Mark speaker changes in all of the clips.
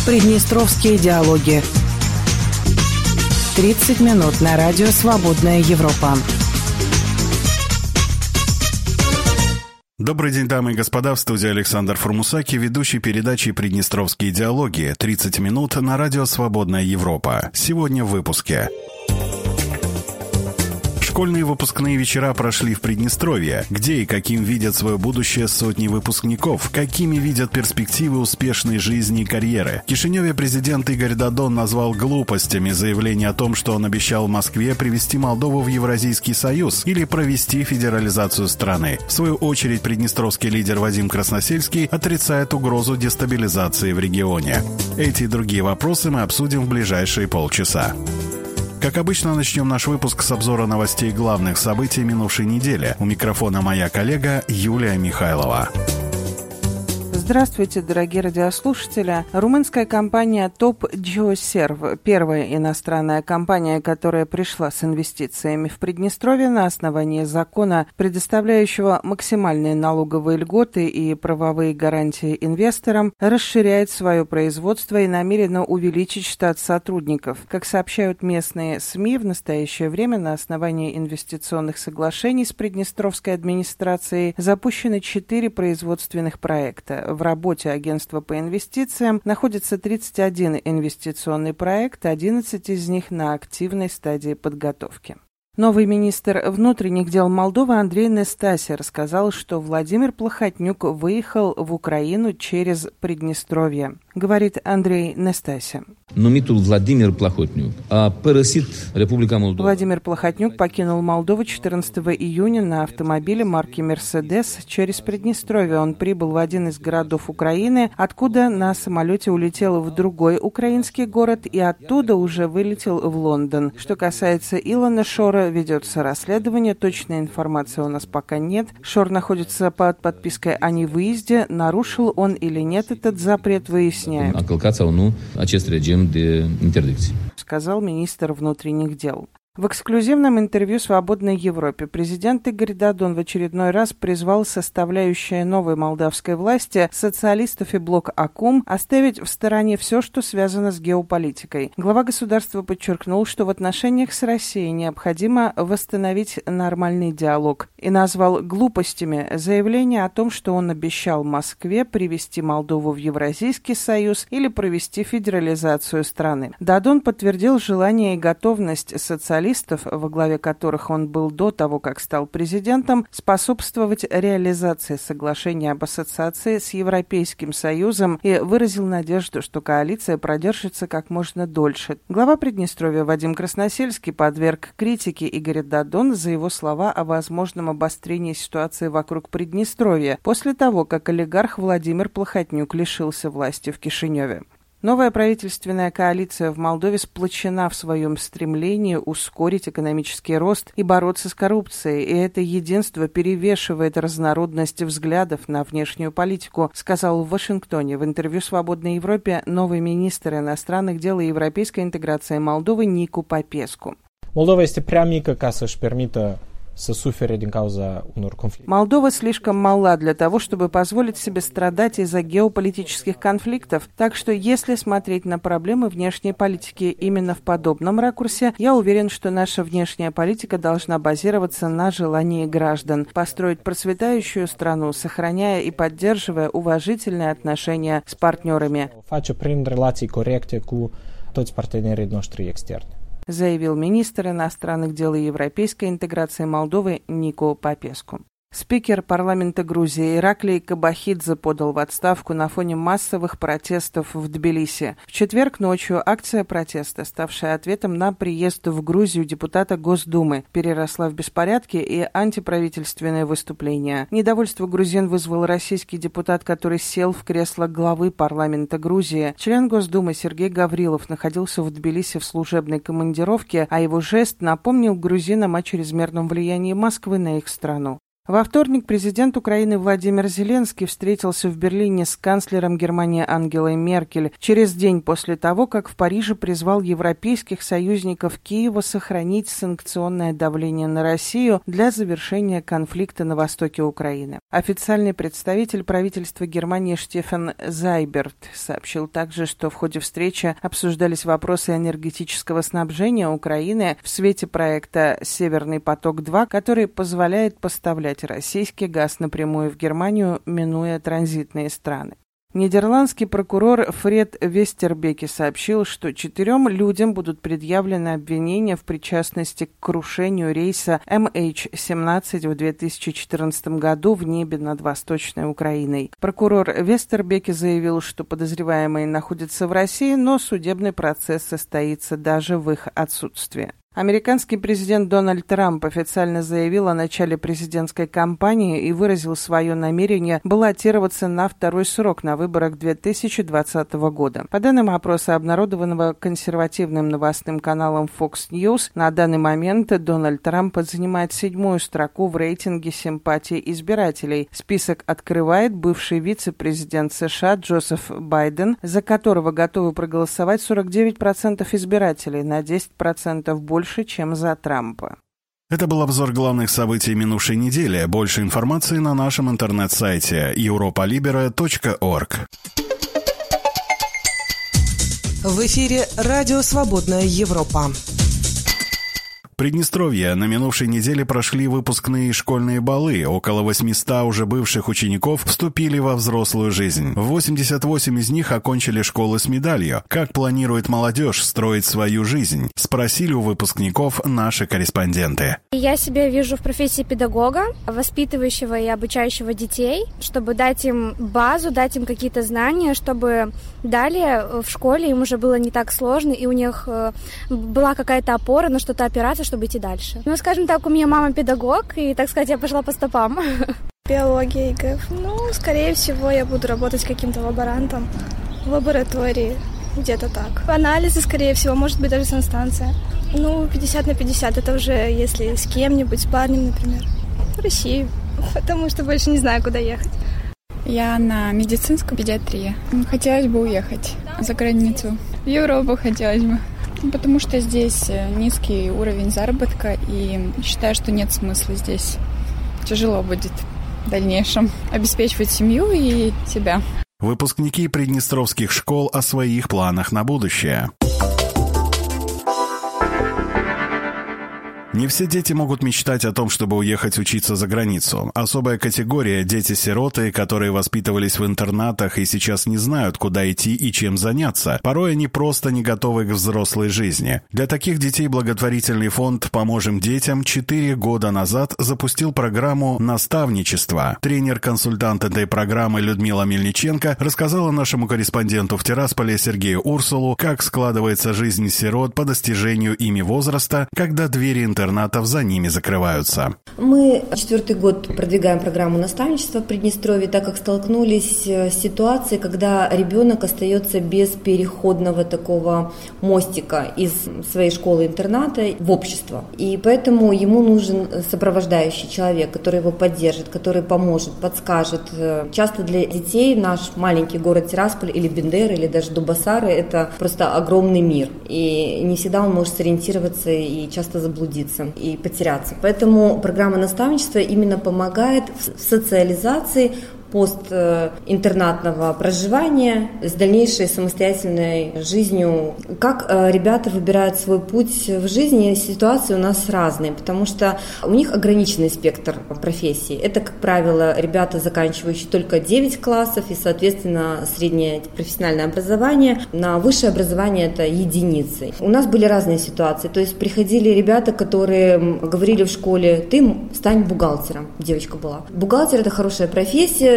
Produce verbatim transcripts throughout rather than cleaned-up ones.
Speaker 1: Приднестровские диалоги. тридцать минут на радио «Свободная Европа».
Speaker 2: Добрый день, дамы и господа, в студии Александр Формусаки, ведущий передачи «Приднестровские диалоги». тридцать минут на радио «Свободная Европа». Сегодня в выпуске. Школьные выпускные вечера прошли в Приднестровье. Где и каким видят свое будущее сотни выпускников? Какими видят перспективы успешной жизни и карьеры? В Кишиневе президент Игорь Додон назвал глупостями заявление о том, что он обещал Москве привести Молдову в Евразийский союз или провести федерализацию страны. В свою очередь, приднестровский лидер Вадим Красносельский отрицает угрозу дестабилизации в регионе. Эти и другие вопросы мы обсудим в ближайшие полчаса. Как обычно, начнем наш выпуск с обзора новостей главных событий минувшей недели. У микрофона моя коллега Юлия Михайлова.
Speaker 3: Здравствуйте, дорогие радиослушатели. Румынская компания Top Geoserv, первая иностранная компания, которая пришла с инвестициями в Приднестровье на основании закона, предоставляющего максимальные налоговые льготы и правовые гарантии инвесторам, расширяет свое производство и намерена увеличить штат сотрудников. Как сообщают местные СМИ, в настоящее время на основании инвестиционных соглашений с Приднестровской администрацией запущены четыре производственных проекта. В работе агентства по инвестициям находится тридцать один инвестиционный проект, одиннадцать из них на активной стадии подготовки. Новый министр внутренних дел Молдовы Андрей Нестася рассказал, что Владимир Плохотнюк выехал в Украину через Приднестровье. Говорит Андрей Нестася.
Speaker 4: Нумитул Владимир Плохотнюк а пărăsit Республика Молдова.
Speaker 3: Владимир Плохотнюк покинул Молдову четырнадцатого июня на автомобиле марки «Мерседес» через Приднестровье. Он прибыл в один из городов Украины, откуда на самолете улетел в другой украинский город и оттуда уже вылетел в Лондон. Что касается Илона Шора, ведется расследование, точной информации у нас пока нет. Шор находится под подпиской о невыезде. Нарушил он или нет этот запрет, выясняем. Сказал министр внутренних дел. В эксклюзивном интервью «Свободной Европе» президент Игорь Додон в очередной раз призвал составляющие новой молдавской власти социалистов и блок АКУМ оставить в стороне все, что связано с геополитикой. Глава государства подчеркнул, что в отношениях с Россией необходимо восстановить нормальный диалог и назвал глупостями заявление о том, что он обещал Москве привести Молдову в Евразийский союз или провести федерализацию страны. Додон подтвердил желание и готовность социалистов, во главе которых он был до того, как стал президентом, способствовать реализации соглашения об ассоциации с Европейским Союзом и выразил надежду, что коалиция продержится как можно дольше. Глава Приднестровья Вадим Красносельский подверг критике Игоря Додона за его слова о возможном обострении ситуации вокруг Приднестровья после того, как олигарх Владимир Плохотнюк лишился власти в Кишиневе. Новая правительственная коалиция в Молдове сплочена в своем стремлении ускорить экономический рост и бороться с коррупцией, и это единство перевешивает разнородность взглядов на внешнюю политику, сказал в Вашингтоне в интервью «Свободной Европе» новый министр иностранных дел и европейской интеграции Молдовы Нику Попеску.
Speaker 5: Молдова este prea mică ca să-și permită să sufere din cauza unor conflicte.
Speaker 3: Молдова слишком мала для того, чтобы позволить себе страдать из-за геополитических конфликтов, так что если смотреть на проблемы внешней политики именно в подобном ракурсе, я уверен, что наша внешняя политика должна базироваться на желании граждан построить процветающую страну, сохраняя и поддерживая уважительные отношения с партнерами.
Speaker 5: Face prin relații corecte cu toți partenerii noștri externi.
Speaker 3: Заявил министр иностранных дел и европейской интеграции Молдовы Нику Попеску. Спикер парламента Грузии Ираклий Кабахидзе подал в отставку на фоне массовых протестов в Тбилиси. В четверг ночью акция протеста, ставшая ответом на приезд в Грузию депутата Госдумы, переросла в беспорядки и антиправительственные выступления. Недовольство грузин вызвал российский депутат, который сел в кресло главы парламента Грузии. Член Госдумы Сергей Гаврилов находился в Тбилиси в служебной командировке, а его жест напомнил грузинам о чрезмерном влиянии Москвы на их страну. Во вторник президент Украины Владимир Зеленский встретился в Берлине с канцлером Германии Ангелой Меркель через день после того, как в Париже призвал европейских союзников Киева сохранить санкционное давление на Россию для завершения конфликта на востоке Украины. Официальный представитель правительства Германии Штефан Зайберт сообщил также, что в ходе встречи обсуждались вопросы энергетического снабжения Украины в свете проекта «Северный поток-два», который позволяет поставлять российский газ напрямую в Германию, минуя транзитные страны. Нидерландский прокурор Фред Вестербеке сообщил, что четырем людям будут предъявлены обвинения в причастности к крушению рейса эм эйч семнадцать в две тысячи четырнадцатом году в небе над Восточной Украиной. Прокурор Вестербеке заявил, что подозреваемые находятся в России, но судебный процесс состоится даже в их отсутствии. Американский президент Дональд Трамп официально заявил о начале президентской кампании и выразил свое намерение баллотироваться на второй срок на выборах две тысячи двадцатого года. По данным опроса, обнародованного консервативным новостным каналом Fox News, на данный момент Дональд Трамп занимает седьмую строку в рейтинге симпатий избирателей. Список открывает бывший вице-президент США Джозеф Байден, за которого готовы проголосовать сорок девять процентов избирателей, на десять процентов больше, чем за Трампа.
Speaker 2: Это был обзор главных событий минувшей недели. Больше информации на нашем интернет-сайте европа либера точка орг.
Speaker 1: В эфире радио «Свободная Европа».
Speaker 2: В Приднестровье на минувшей неделе прошли выпускные школьные балы. Около восьмисот уже бывших учеников вступили во взрослую жизнь. восемьдесят восемь из них окончили школы с медалью. Как планирует молодежь строить свою жизнь? Спросили у выпускников наши корреспонденты.
Speaker 6: Я себя вижу в профессии педагога, воспитывающего и обучающего детей, чтобы дать им базу, дать им какие-то знания, чтобы далее в школе им уже было не так сложно, и у них была какая-то опора, на что-то опираться, чтобы идти дальше. Ну, скажем так, у меня мама педагог, и, так сказать, я пошла по стопам.
Speaker 7: Биология, ЕГЭФ. Ну, скорее всего, я буду работать каким-то лаборантом в лаборатории, где-то так. Анализы, скорее всего, может быть, даже санстанция. Ну, пятьдесят на пятьдесят, это уже если с кем-нибудь, с парнем, например. В Россию, потому что больше не знаю, куда ехать.
Speaker 8: Я на медицинском педиатрии. Хотелось бы уехать за границу. В Европу хотелось бы. Потому что здесь низкий уровень заработка, и считаю, что нет смысла здесь. Тяжело будет в дальнейшем обеспечивать семью и себя.
Speaker 2: Выпускники приднестровских школ о своих планах на будущее. Не все дети могут мечтать о том, чтобы уехать учиться за границу. Особая категория – дети-сироты, которые воспитывались в интернатах и сейчас не знают, куда идти и чем заняться. Порой они просто не готовы к взрослой жизни. Для таких детей благотворительный фонд «Поможем детям» четыре года назад запустил программу наставничества. Тренер-консультант этой программы Людмила Мельниченко рассказала нашему корреспонденту в Тирасполе Сергею Урсулу, как складывается жизнь сирот по достижению ими возраста, когда двери интернета интернатов за ними закрываются.
Speaker 9: Мы четвертый год продвигаем программу наставничества в Приднестровье, так как столкнулись с ситуацией, когда ребенок остается без переходного такого мостика из своей школы-интерната в общество. И поэтому ему нужен сопровождающий человек, который его поддержит, который поможет, подскажет. Часто для детей наш маленький город Тирасполь или Бендер, или даже Дубасары – это просто огромный мир. И не всегда он может сориентироваться и часто заблудиться и потеряться. Поэтому программа наставничества именно помогает в социализации постинтернатного проживания с дальнейшей самостоятельной жизнью. Как ребята выбирают свой путь в жизни, ситуации у нас разные, потому что у них ограниченный спектр профессий. Это, как правило, ребята, заканчивающие только девять классов и, соответственно, среднее профессиональное образование. На высшее образование это единицы. У нас были разные ситуации, то есть приходили ребята, которые говорили в школе: ты стань бухгалтером. Девочка была. Бухгалтер – это хорошая профессия,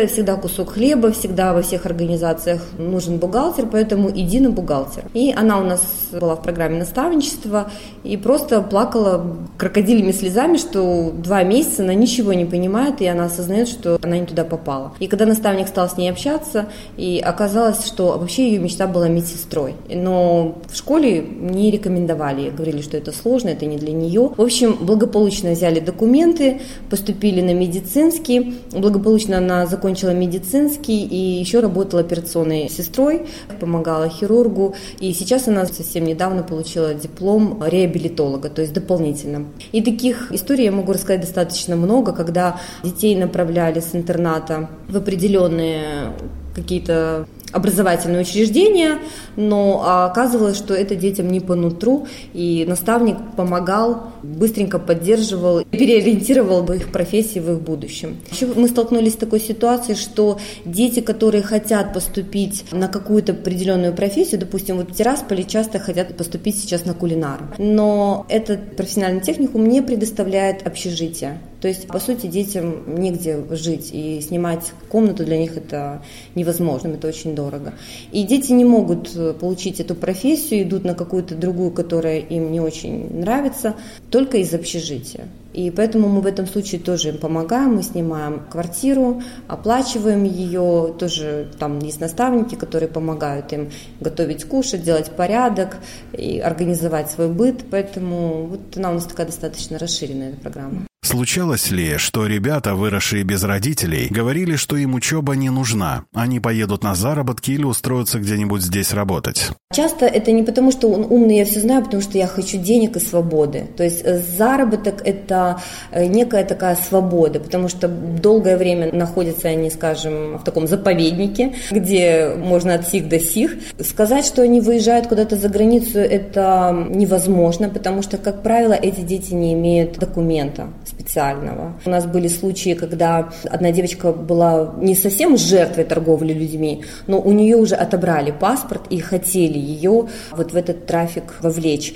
Speaker 9: всегда кусок хлеба, всегда во всех организациях нужен бухгалтер, поэтому иди на бухгалтера. И она у нас была в программе наставничества и просто плакала крокодильными слезами, что два месяца она ничего не понимает, и она осознает, что она не туда попала. И когда наставник стал с ней общаться, и оказалось, что вообще ее мечта была медсестрой. Но в школе не рекомендовали, говорили, что это сложно, это не для нее. В общем, благополучно взяли документы, поступили на медицинский, благополучно она закончила медицинский и еще работала операционной сестрой, помогала хирургу, и сейчас она совсем недавно получила диплом реабилитолога, то есть дополнительно. И таких историй я могу рассказать достаточно много, когда детей направляли с интерната в определенные какие-то образовательные учреждения, но оказывалось, что это детям не по нутру, и наставник помогал, быстренько поддерживал, переориентировал бы их профессии в их будущем. Еще мы столкнулись с такой ситуацией, что дети, которые хотят поступить на какую-то определенную профессию, допустим, вот в Тирасполе часто хотят поступить сейчас на кулинар, но этот профессиональный техникум не предоставляет общежитие. То есть, по сути, детям негде жить, и снимать комнату для них это невозможно, это очень дорого. И дети не могут получить эту профессию, идут на какую-то другую, которая им не очень нравится, только из общежития. И поэтому мы в этом случае тоже им помогаем, мы снимаем квартиру, оплачиваем ее, тоже там есть наставники, которые помогают им готовить, кушать, делать порядок и организовать свой быт, поэтому вот она у нас такая достаточно расширенная программа.
Speaker 2: Случалось ли, что ребята, выросшие без родителей, говорили, что им учеба не нужна, они поедут на заработки или устроятся где-нибудь здесь работать?
Speaker 9: Часто это не потому, что он умный, я все знаю, а потому что я хочу денег и свободы. То есть заработок – это некая такая свобода, потому что долгое время находятся они, скажем, в таком заповеднике, где можно от сих до сих. Сказать, что они выезжают куда-то за границу, это невозможно, потому что, как правило, эти дети не имеют документа специального. У нас были случаи, когда одна девочка была не совсем жертвой торговли людьми, но у нее уже отобрали паспорт и хотели ее вот в этот трафик вовлечь.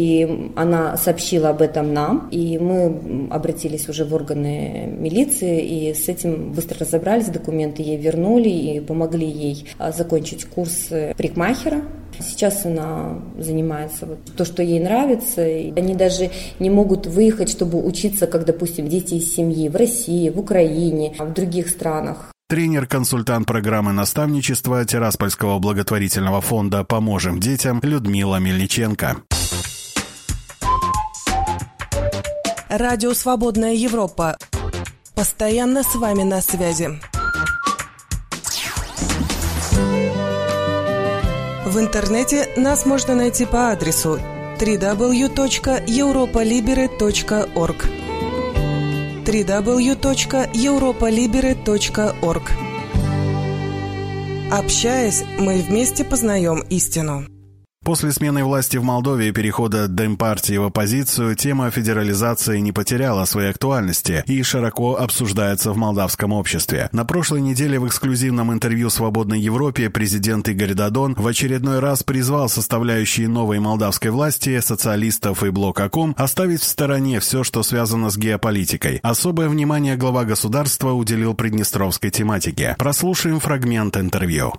Speaker 9: И она сообщила об этом нам, и мы обратились уже в органы милиции, и с этим быстро разобрались, документы ей вернули и помогли ей закончить курс парикмахера. Сейчас она занимается вот то, что ей нравится, и они даже не могут выехать, чтобы учиться, как, допустим, дети из семьи в России, в Украине, в других странах.
Speaker 2: Тренер-консультант программы наставничества Тираспольского благотворительного фонда «Поможем детям» Людмила Мельниченко.
Speaker 1: Радио «Свободная Европа». Постоянно с вами на связи. В интернете нас можно найти по адресу дабл ю дабл ю дабл ю точка европа либере точка орг. дабл ю дабл ю дабл ю точка европа либере точка орг. Общаясь, мы вместе познаем истину.
Speaker 2: После смены власти в Молдове и перехода Демпартии в оппозицию, тема федерализации не потеряла своей актуальности и широко обсуждается в молдавском обществе. На прошлой неделе в эксклюзивном интервью «Свободной Европе» президент Игорь Додон в очередной раз призвал составляющие новой молдавской власти, социалистов и Блок-Аком, оставить в стороне все, что связано с геополитикой. Особое внимание глава государства уделил приднестровской тематике. Прослушаем фрагмент интервью.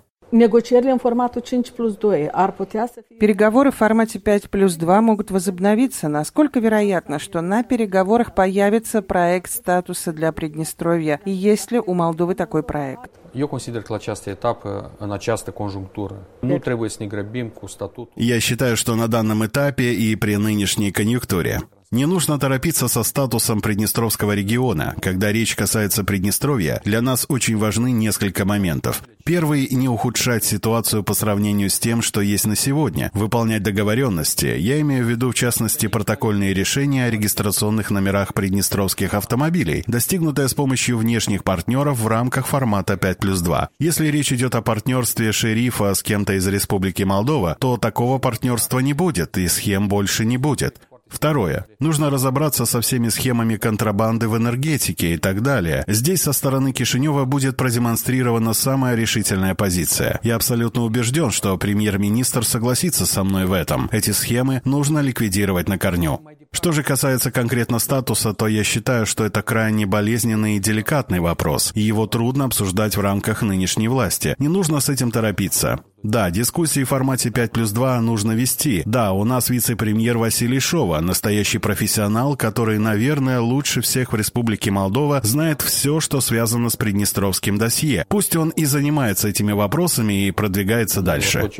Speaker 3: Переговоры в формате пять плюс два могут возобновиться. Насколько вероятно, что на переговорах появится проект статуса для Приднестровья? И есть ли у Молдовы такой проект?
Speaker 10: Eu consider că la această etapă, în această conjunctură, nu trebuie să ne grăbim cu statutul.
Speaker 2: Я считаю, что на данном этапе и при нынешней конъюнктуре не нужно торопиться со статусом Приднестровского региона. Когда речь касается Приднестровья, для нас очень важны несколько моментов. Первый – не ухудшать ситуацию по сравнению с тем, что есть на сегодня. Выполнять договоренности. Я имею в виду, в частности, протокольные решения о регистрационных номерах приднестровских автомобилей, достигнутые с помощью внешних партнеров в рамках формата пять плюс два. Если речь идет о партнерстве шерифа с кем-то из Республики Молдова, то такого партнерства не будет и схем больше не будет. Второе. Нужно разобраться со всеми схемами контрабанды в энергетике и так далее. Здесь со стороны Кишинева будет продемонстрирована самая решительная позиция. Я абсолютно убежден, что премьер-министр согласится со мной в этом. Эти схемы нужно ликвидировать на корню. Что же касается конкретно статуса, то я считаю, что это крайне болезненный и деликатный вопрос, и его трудно обсуждать в рамках нынешней власти. Не нужно с этим торопиться. Да, дискуссии в формате пять плюс два нужно вести. Да, у нас вице-премьер Василий Шова, настоящий профессионал, который, наверное, лучше всех в Республике Молдова знает все, что связано с приднестровским досье. Пусть он и занимается этими вопросами и продвигается дальше.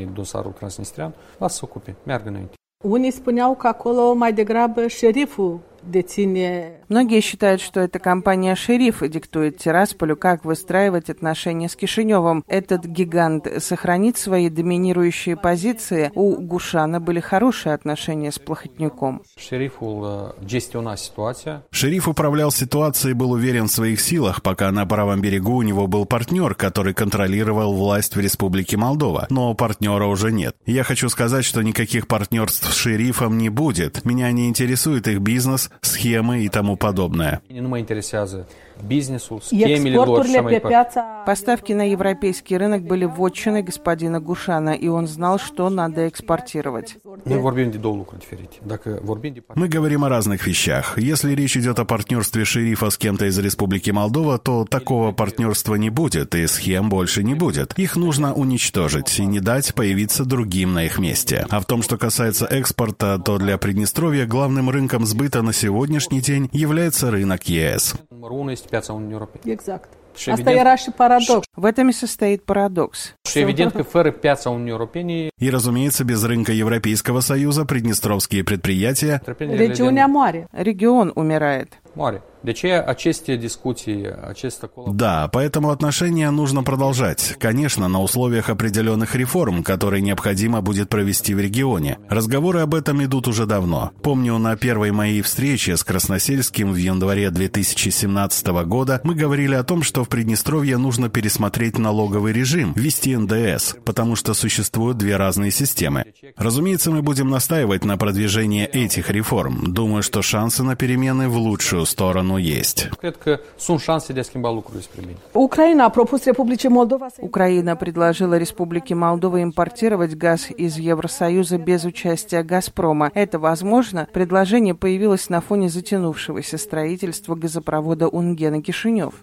Speaker 11: Unii spuneau că acolo mai degrabă șeriful deține.
Speaker 3: Многие считают, что это компания шерифа диктует Тирасполю, как выстраивать отношения с Кишиневым. Этот гигант сохранит свои доминирующие позиции. У Гушана были хорошие отношения с Плохотнюком.
Speaker 2: Шериф управлял ситуацией и был уверен в своих силах, пока на правом берегу у него был партнер, который контролировал власть в Республике Молдова. Но партнера уже нет. Я хочу сказать, что никаких партнерств с шерифом не будет. Меня не интересует их бизнес, схемы и тому подобное.
Speaker 3: Поставки на европейский рынок были вотчиной господина Гушана, и он знал, что надо экспортировать.
Speaker 2: Мы говорим о разных вещах. Если речь идет о партнерстве шерифа с кем-то из Республики Молдова, то такого партнерства не будет, и схем больше не будет. Их нужно уничтожить и не дать появиться другим на их месте. А в том, что касается экспорта, то для Приднестровья главным рынком сбыта на сегодняшний день является рынок ЕС.
Speaker 11: Exact. Asta era și paradox.
Speaker 3: В этом и состоит парадокс.
Speaker 2: И, разумеется, без рынка Европейского Союза приднестровские предприятия...
Speaker 3: Регион умирает.
Speaker 2: Да, поэтому отношения нужно продолжать. Конечно, на условиях определенных реформ, которые необходимо будет провести в регионе. Разговоры об этом идут уже давно. Помню, на первой моей встрече с Красносельским в январе две тысячи семнадцатого года мы говорили о том, что в Приднестровье нужно пересмотреть налоговый режим, ввести эн дэ эс, потому что существуют две разные системы. Разумеется, мы будем настаивать на продвижении этих реформ. Думаю, что шансы на перемены в лучшую сторону есть.
Speaker 11: Украина
Speaker 3: предложила Республике Молдова импортировать газ из Евросоюза без участия «Газпрома». Это возможно? Предложение появилось на фоне затянувшегося строительства газопровода Унген-Кишинев.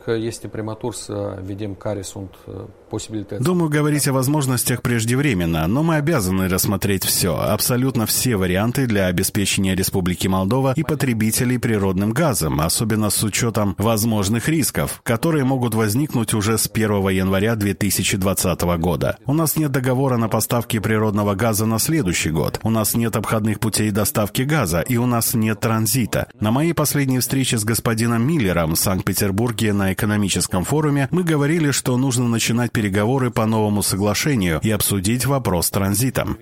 Speaker 2: Думаю, говорить о возможностях преждевременно, но мы обязаны рассмотреть все, абсолютно все варианты для обеспечения Республики Молдова и потребителей природным газом, особенно с учетом возможных рисков, которые могут возникнуть уже с первого января две тысячи двадцатого года. У нас нет договора на поставки природного газа на следующий год, у нас нет обходных путей доставки газа и у нас нет транзита. На моей последней встрече с господином Миллером в Санкт-Петербурге на экономическом форуме мы говорили, что нужно начинать переговоры по новому соглашению и обсудить вопрос с транзитом.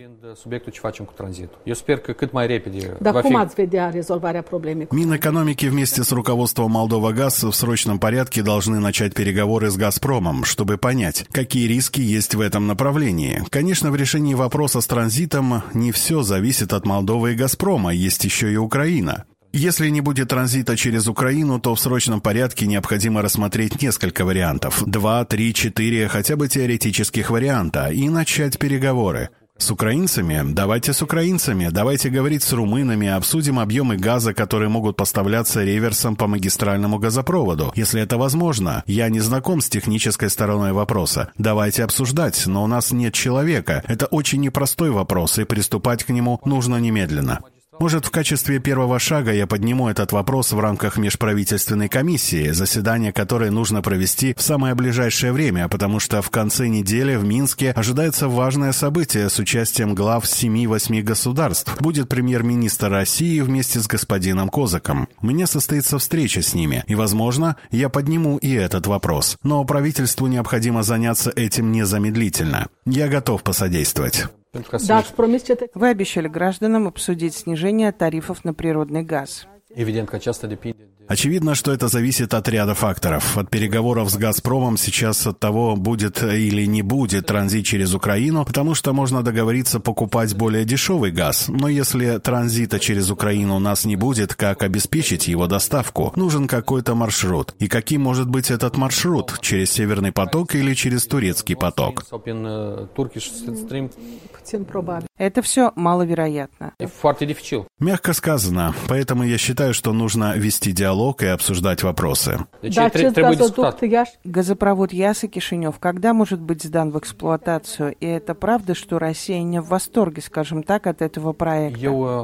Speaker 2: Минэкономики вместе с руководством Молдова-Газ в срочном порядке должны начать переговоры с «Газпромом», чтобы понять, какие риски есть в этом направлении. Конечно, в решении вопроса с транзитом не все зависит от Молдовы и «Газпрома», есть еще и Украина. Если не будет транзита через Украину, то в срочном порядке необходимо рассмотреть несколько вариантов. Два, три, четыре, хотя бы теоретических варианта, и начать переговоры. С украинцами? Давайте с украинцами. Давайте говорить с румынами, обсудим объемы газа, которые могут поставляться реверсом по магистральному газопроводу. Если это возможно. Я не знаком с технической стороной вопроса. Давайте обсуждать, но у нас нет человека. Это очень непростой вопрос, и приступать к нему нужно немедленно. Может, в качестве первого шага я подниму этот вопрос в рамках межправительственной комиссии, заседание которой нужно провести в самое ближайшее время, потому что в конце недели в Минске ожидается важное событие с участием глав семи-восьми государств. Будет премьер-министр России вместе с господином Козаком. У меня состоится встреча с ними, и, возможно, я подниму и этот вопрос. Но правительству необходимо заняться этим незамедлительно. Я готов посодействовать.
Speaker 3: Вы обещали гражданам обсудить снижение тарифов на природный газ.
Speaker 2: Очевидно, что это зависит от ряда факторов. От переговоров с «Газпромом», сейчас от того, будет или не будет транзит через Украину, потому что можно договориться покупать более дешевый газ. Но если транзита через Украину у нас не будет, как обеспечить его доставку? Нужен какой-то маршрут. И каким может быть этот маршрут? Через Северный поток или через Турецкий поток?
Speaker 3: Это все маловероятно.
Speaker 2: Мягко сказано. Поэтому я считаю, что нужно вести диалог и обсуждать вопросы.
Speaker 3: Газопровод Ясы-Кишинев когда может быть сдан в эксплуатацию? И это правда, что Россия не в восторге, скажем так, от этого проекта?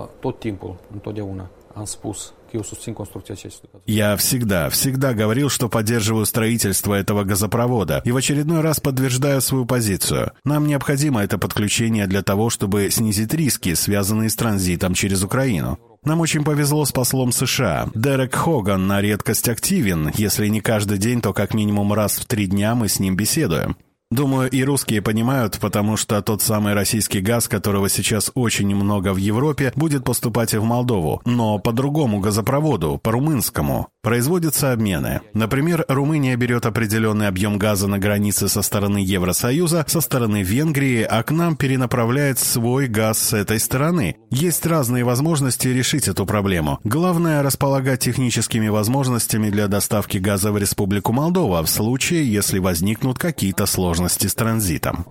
Speaker 2: Я всегда, всегда говорил, что поддерживаю строительство этого газопровода, и в очередной раз подтверждаю свою позицию. Нам необходимо это подключение для того, чтобы снизить риски, связанные с транзитом через Украину. Нам очень повезло с послом США. Дерек Хоган на редкость активен. Если не каждый день, то как минимум раз в три дня мы с ним беседуем. Думаю, и русские понимают, потому что тот самый российский газ, которого сейчас очень много в Европе, будет поступать и в Молдову, но по другому газопроводу, по румынскому. Производятся обмены. Например, Румыния берет определенный объем газа на границе со стороны Евросоюза, со стороны Венгрии, а к нам перенаправляет свой газ с этой стороны. Есть разные возможности решить эту проблему. Главное – располагать техническими возможностями для доставки газа в Республику Молдова в случае, если возникнут какие-то сложности с транзитом.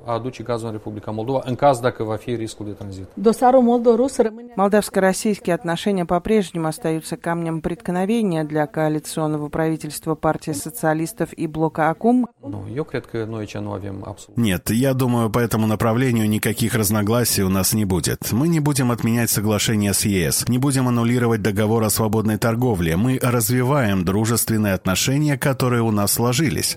Speaker 3: Молдавско-российские отношения по-прежнему остаются камнем преткновения для коалиционного правительства партии социалистов и блока АКУМ?
Speaker 2: Нет, я думаю, по этому направлению никаких разногласий у нас не будет. Мы не будем отменять соглашение с ЕС, не будем аннулировать договор о свободной торговле. Мы развиваем дружественные отношения, которые у нас сложились.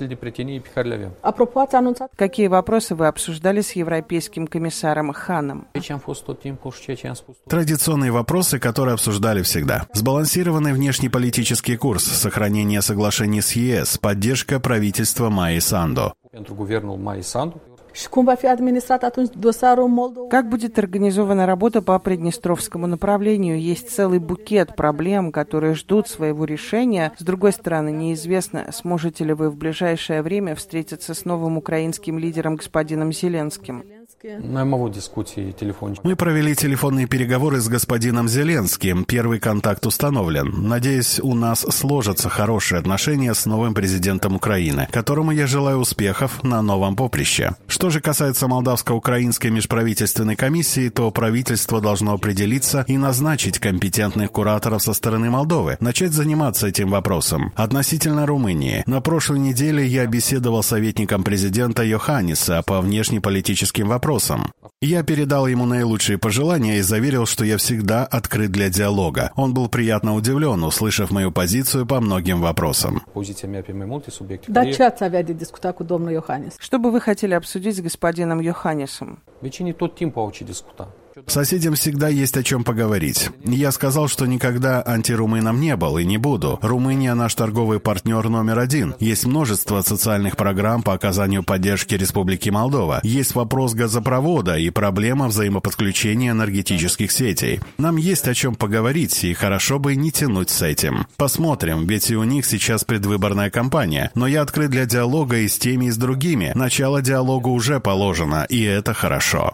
Speaker 3: Какие вопросы вы обсуждали с европейским комиссаром Ханом?
Speaker 2: Традиционные вопросы, которые обсуждали всегда. Сбалансированный внешнеполитический курс, сохранение соглашений с ЕС, поддержка правительства Майи Санду.
Speaker 3: Как будет организована работа по Приднестровскому направлению? Есть целый букет проблем, которые ждут своего решения. С другой стороны, неизвестно, сможете ли вы в ближайшее время встретиться с новым украинским лидером господином Зеленским.
Speaker 2: Мы провели телефонные переговоры с господином Зеленским. Первый контакт установлен. Надеюсь, у нас сложатся хорошие отношения с новым президентом Украины, которому я желаю успехов на новом поприще. Что же касается Молдавско-Украинской межправительственной комиссии, то правительство должно определиться и назначить компетентных кураторов со стороны Молдовы, начать заниматься этим вопросом. Относительно Румынии. На прошлой неделе я беседовал с советником президента Йоханниса по внешнеполитическим вопросам. Я передал ему наилучшие пожелания и заверил, что я всегда открыт для диалога. Он был приятно удивлен, услышав мою позицию по многим вопросам.
Speaker 3: Что бы вы хотели обсудить с господином Йоханнисом?
Speaker 2: Соседям всегда есть о чем поговорить. Я сказал, что никогда антирумыном не был и не буду. Румыния – наш торговый партнер номер один. Есть множество социальных программ по оказанию поддержки Республике Молдова. Есть вопрос газопровода и проблема взаимоподключения энергетических сетей. Нам есть о чем поговорить, и хорошо бы не тянуть с этим. Посмотрим, ведь и у них сейчас предвыборная кампания. Но я открыт для диалога и с теми, и с другими. Начало диалога уже положено, и это хорошо.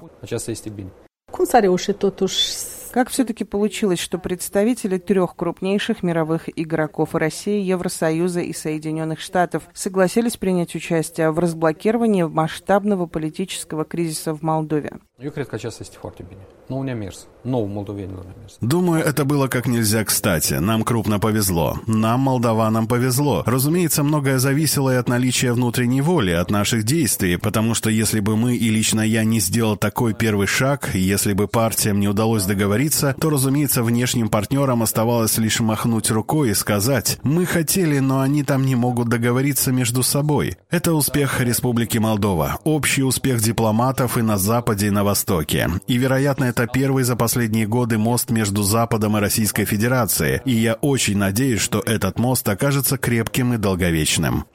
Speaker 3: Как все-таки получилось, что представители трех крупнейших мировых игроков России, Евросоюза и Соединенных Штатов согласились принять участие в разблокировании масштабного политического кризиса в Молдове?
Speaker 2: Думаю, это было как нельзя кстати. Нам крупно повезло. Нам, молдаванам, повезло. Разумеется, многое зависело и от наличия внутренней воли, от наших действий, потому что если бы мы и лично я не сделал такой первый шаг, если бы партиям не удалось договориться, то, разумеется, внешним партнерам оставалось лишь махнуть рукой и сказать: «Мы хотели, но они там не могут договориться между собой». Это успех Республики Молдова, общий успех дипломатов и на Западе, и на Востоке. И, вероятно, это первый за последние годы мост между Западом и Российской Федерацией. И я очень надеюсь, что этот мост окажется крепким и долговечным.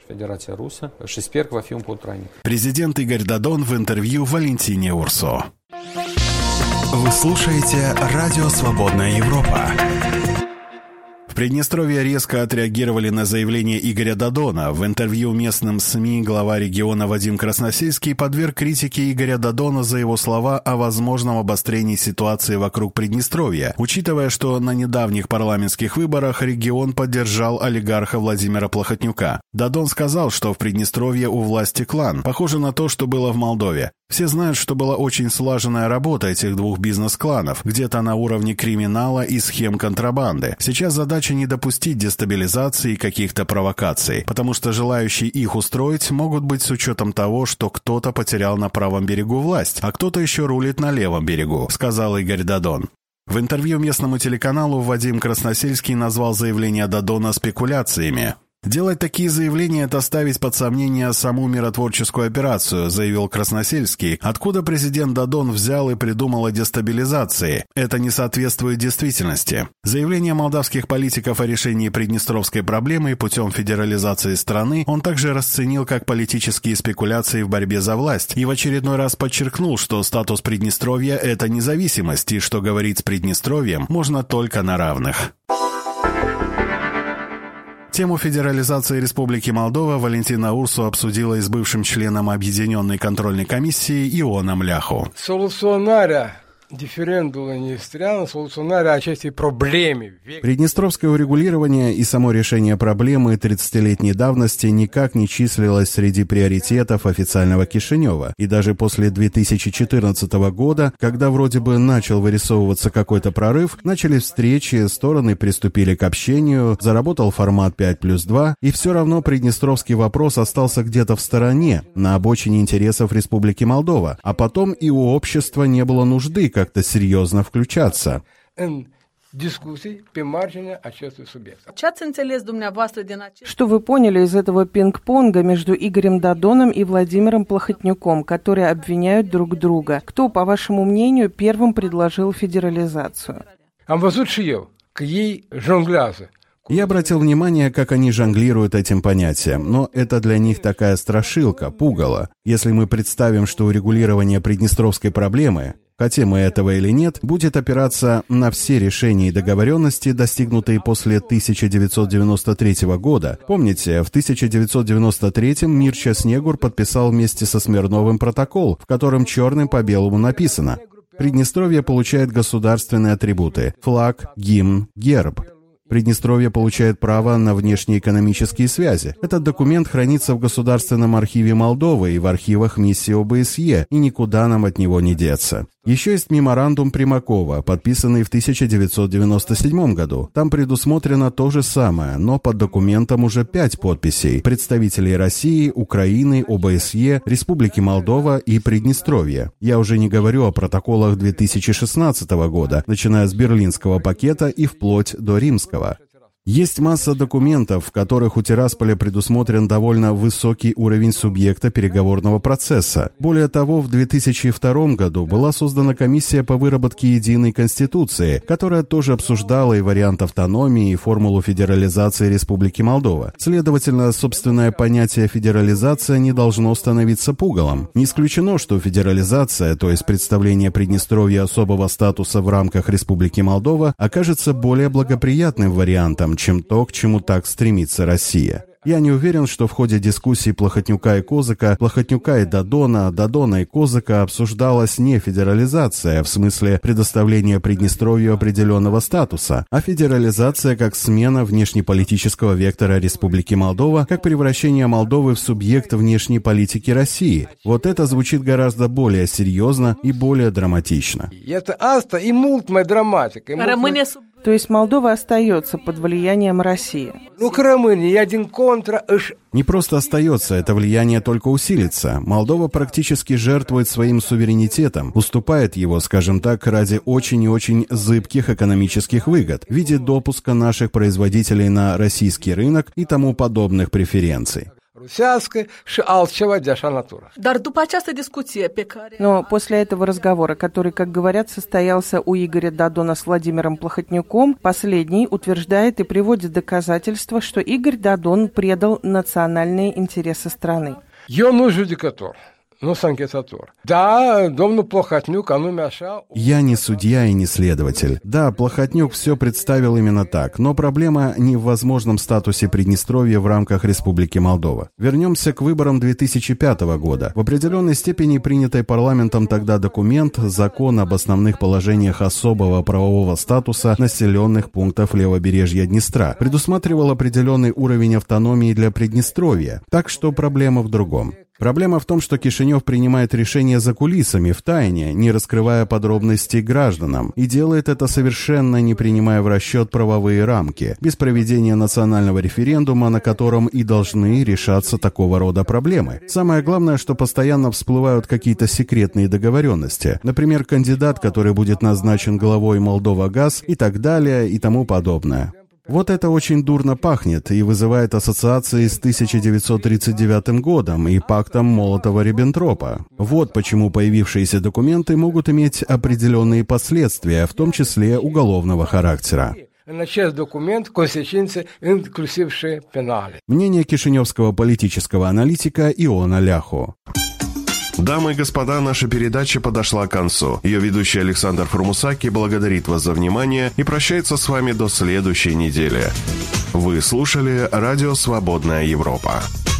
Speaker 2: Президент Игорь Додон в интервью Валентине Урсо.
Speaker 12: Вы слушаете «Радио Свободная Европа».
Speaker 2: В Приднестровье резко отреагировали на заявление Игоря Додона. В интервью местным СМИ глава региона Вадим Красносельский подверг критике Игоря Додона за его слова о возможном обострении ситуации вокруг Приднестровья, учитывая, что на недавних парламентских выборах регион поддержал олигарха Владимира Плохотнюка. Додон сказал, что в Приднестровье у власти клан, похоже на то, что было в Молдове. Все знают, что была очень слаженная работа этих двух бизнес-кланов, где-то на уровне криминала и схем контрабанды. Сейчас задача не допустить дестабилизации и каких-то провокаций, потому что желающие их устроить могут быть с учетом того, что кто-то потерял на правом берегу власть, а кто-то еще рулит на левом берегу, сказал Игорь Додон. В интервью местному телеканалу Вадим Красносельский назвал заявление Додона спекуляциями. «Делать такие заявления – это ставить под сомнение саму миротворческую операцию», заявил Красносельский. «Откуда президент Додон взял и придумал о дестабилизации? Это не соответствует действительности». Заявление молдавских политиков о решении приднестровской проблемы путем федерализации страны он также расценил как политические спекуляции в борьбе за власть и в очередной раз подчеркнул, что статус Приднестровья – это независимость и что говорить с Приднестровьем можно только на равных. Тему федерализации Республики Молдова Валентина Урсу обсудила и с бывшим членом Объединенной контрольной комиссии Ионом Ляху.
Speaker 12: Солуционаря дифферендула не стряна, солуционаря отчасти проблеме.
Speaker 2: Приднестровское урегулирование и само решение проблемы тридцатилетней давности никак не числилось среди приоритетов официального Кишинева. И даже после две тысячи четырнадцатого года, когда вроде бы начал вырисовываться какой-то прорыв, начались встречи, стороны приступили к общению, заработал формат пять плюс два, и все равно приднестровский вопрос остался где-то в стороне, на обочине интересов Республики Молдова. А потом и у общества не было нужды как-то серьезно включаться.
Speaker 3: Что вы поняли из этого пинг-понга между Игорем Додоном и Владимиром Плохотнюком, которые обвиняют друг друга? Кто, по вашему мнению, первым предложил федерализацию?
Speaker 2: Я обратил внимание, как они жонглируют этим понятием, но это для них такая страшилка, пугало. Если мы представим, что урегулирование приднестровской проблемы, хотим мы этого или нет, будет опираться на все решения и договоренности, достигнутые после тысяча девятьсот девяносто третьего года. Помните, в тысяча девятьсот девяносто третьем Мирча Снегур подписал вместе со Смирновым протокол, в котором черным по белому написано: Приднестровье получает государственные атрибуты – флаг, гимн, герб. Приднестровье получает право на внешнеэкономические связи. Этот документ хранится в Государственном архиве Молдовы и в архивах миссии О Бэ Эс Е, и никуда нам от него не деться. Еще есть меморандум Примакова, подписанный в тысяча девятьсот девяносто седьмом году. Там предусмотрено то же самое, но под документом уже пять подписей: представителей России, Украины, О Бэ Эс Е, Республики Молдова и Приднестровья. Я уже не говорю о протоколах две тысячи шестнадцатого года, начиная с Берлинского пакета и вплоть до Римского. Есть масса документов, в которых у Тирасполя предусмотрен довольно высокий уровень субъекта переговорного процесса. Более того, в две тысячи втором году была создана комиссия по выработке единой конституции, которая тоже обсуждала и вариант автономии, и формулу федерализации Республики Молдова. Следовательно, собственное понятие федерализация не должно становиться пугалом. Не исключено, что федерализация, то есть представление Приднестровья особого статуса в рамках Республики Молдова, окажется более благоприятным вариантом, чем то, к чему так стремится Россия. Я не уверен, что в ходе дискуссий Плохотнюка и Козыка, Плохотнюка и Додона, Додона и Козыка обсуждалась не федерализация, в смысле предоставления Приднестровью определенного статуса, а федерализация как смена внешнеполитического вектора Республики Молдова, как превращение Молдовы в субъект внешней политики России. Вот это звучит гораздо более серьезно и более драматично.
Speaker 12: Это аста и мультная драматика.
Speaker 3: То есть Молдова остается под влиянием России?
Speaker 12: Ну, Крымыни, я один контра...
Speaker 2: Не просто остается, это влияние только усилится. Молдова практически жертвует своим суверенитетом, уступает его, скажем так, ради очень и очень зыбких экономических выгод в виде допуска наших производителей на российский рынок и тому подобных преференций.
Speaker 3: Но после этого разговора, который, как говорят, состоялся у Игоря Додона с Владимиром Плохотнюком, последний утверждает и приводит доказательства, что Игорь Додон предал национальные интересы страны.
Speaker 12: ну, санкетатор. Да, домну Плохотнюк, оно мешал.
Speaker 2: Я не судья и не следователь. Да, Плохотнюк все представил именно так, но проблема не в возможном статусе Приднестровья в рамках Республики Молдова. Вернемся к выборам две тысячи пятого года. В определенной степени принятый парламентом тогда документ, закон об основных положениях особого правового статуса населенных пунктов левобережья Днестра, предусматривал определенный уровень автономии для Приднестровья. Так что проблема в другом. Проблема в том, что Кишинев принимает решения за кулисами, в тайне, не раскрывая подробностей гражданам, и делает это совершенно не принимая в расчет правовые рамки, без проведения национального референдума, на котором и должны решаться такого рода проблемы. Самое главное, что постоянно всплывают какие-то секретные договоренности, например, кандидат, который будет назначен главой Молдова-Газ и так далее и тому подобное. Вот это очень дурно пахнет и вызывает ассоциации с тысяча девятьсот тридцать девятым годом и пактом Молотова-Риббентропа. Вот почему появившиеся документы могут иметь определенные последствия, в том числе уголовного характера. Мнение кишиневского политического аналитика Иона Ляху.
Speaker 13: Дамы и господа, наша передача подошла к концу. Ее ведущий Александр Формусаки благодарит вас за внимание и прощается с вами до следующей недели. Вы слушали Радио «Свободная Европа».